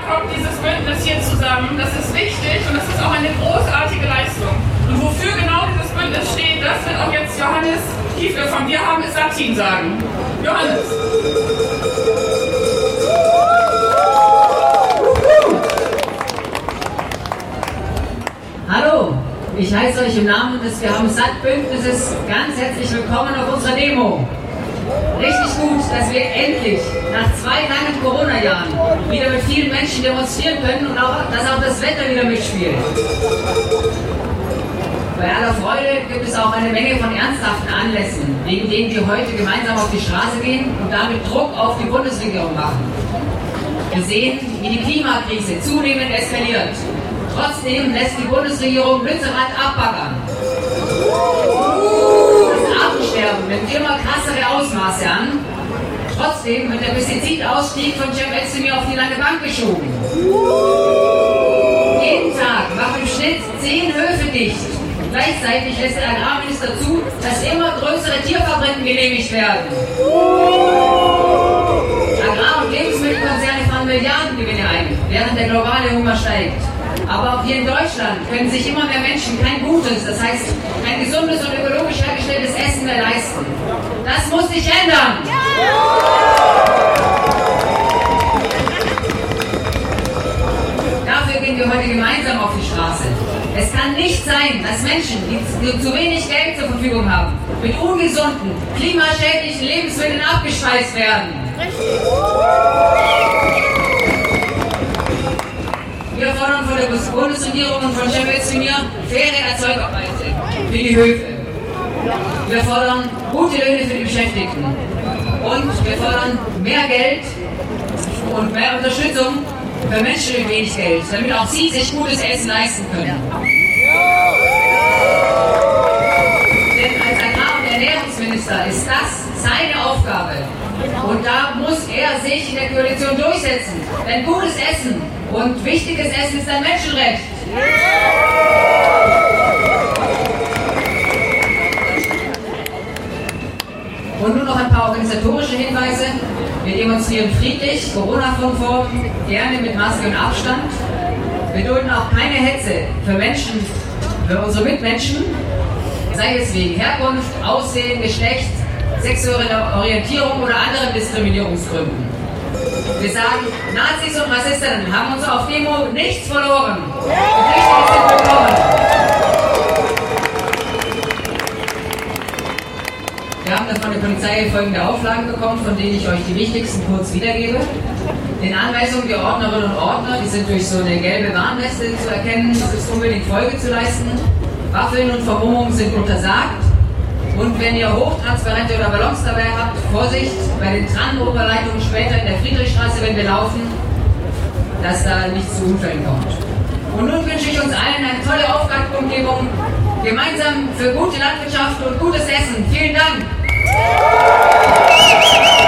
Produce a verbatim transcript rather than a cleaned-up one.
kommt dieses Bündnis hier zusammen. Das ist wichtig und das ist auch eine großartige Leistung. Und wofür genau dieses Bündnis steht, das wird auch jetzt Johannes Kiefle von Wir haben es Satin sagen. Johannes. Hallo, ich heiße euch im Namen des Wir haben es satt Bündnisses ganz herzlich willkommen auf unserer Demo. Richtig gut, dass wir endlich nach zwei langen Corona-Jahren wieder mit vielen Menschen demonstrieren können und auch, dass auch das Wetter wieder mitspielt. Bei aller Freude gibt es auch eine Menge von ernsthaften Anlässen, wegen denen wir heute gemeinsam auf die Straße gehen und damit Druck auf die Bundesregierung machen. Wir sehen, wie die Klimakrise zunehmend eskaliert. Trotzdem lässt die Bundesregierung Lützerath abbaggern. Das Artensterben nimmt immer krassere Ausmaße an. Trotzdem wird der Pestizidausstieg von Cem Özdemir auf die lange Bank geschoben. Jeden Tag machen im Schnitt zehn Höfe dicht. Gleichzeitig lässt der Agrarminister zu, dass immer größere Tierfabriken genehmigt werden. Agrar- und Lebensmittelkonzerne fahren Milliardengewinne ein, während der globale Hunger steigt. Aber auch hier in Deutschland können sich immer mehr Menschen kein gutes, das heißt kein gesundes und ökologisch hergestelltes Essen mehr leisten. Das muss sich ändern! Dafür gehen wir heute gemeinsam auf die Straße. Es kann nicht sein, dass Menschen, die zu wenig Geld zur Verfügung haben, mit ungesunden, klimaschädlichen Lebensmitteln abgespeist werden. Wir fordern von der Bundesregierung und von Cem Özdemir faire Erzeugerpreise für die Höfe. Wir fordern gute Löhne für die Beschäftigten. Und wir fordern mehr Geld und mehr Unterstützung für Menschen mit wenig Geld, damit auch sie sich gutes Essen leisten können. Denn als Agrar- und Ernährungsminister ist das seine Aufgabe. Und da muss er sich in der Koalition durchsetzen. Denn gutes Essen und wichtiges Essen ist ein Menschenrecht. Und nun noch ein paar organisatorische Hinweise. Wir demonstrieren friedlich, Corona-konform, gerne mit Maske und Abstand. Wir dulden auch keine Hetze für Menschen, für unsere Mitmenschen, sei es wegen Herkunft, Aussehen, Geschlecht, sexueller Orientierung oder anderen Diskriminierungsgründen. Wir sagen, Nazis und Rassistinnen haben uns auf Demo nichts verloren. Die Flüchtlinge sind willkommen. Wir haben dann von der Polizei folgende Auflagen bekommen, von denen ich euch die wichtigsten kurz wiedergebe. Den Anweisungen der Ordnerinnen und Ordner, die sind durch so eine gelbe Warnweste zu erkennen, es ist unbedingt Folge zu leisten. Waffeln und Vermummung sind untersagt. Und wenn ihr Hochtransparente oder Ballons dabei habt, Vorsicht, bei den Tran-Oberleitungen später in der Friedrichstraße, wenn wir laufen, dass da nichts zu Unfällen kommt. Und nun wünsche ich uns allen eine tolle Aufgabenumgebung, gemeinsam für gute Landwirtschaft und gutes Essen. Vielen Dank!